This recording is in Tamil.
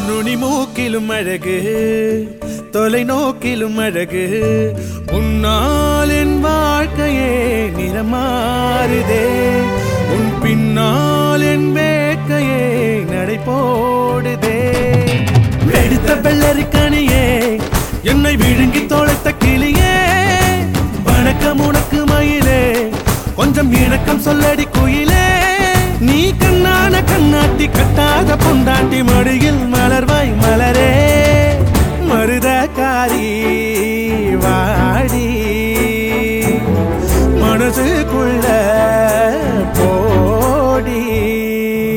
நுனி மூக்கிலும் அழகு தொலைநோக்கிலும் அழகு உன்னால் என் வாழ்க்கையே நிறமாறுதே உன் பின்னால் என் வேட்கையே நடை போடுதே வெடித்த வெள்ளரிக்கணியே என்னை விழுங்கி தொலைத்த கிளியே வணக்கம் உனக்கு மயிலே கொஞ்சம் இணக்கம் சொல்லடி குயிலே நீ கண்ணான கண்ணாட்டி கட்டாத பொண்டாட்டி மடியில்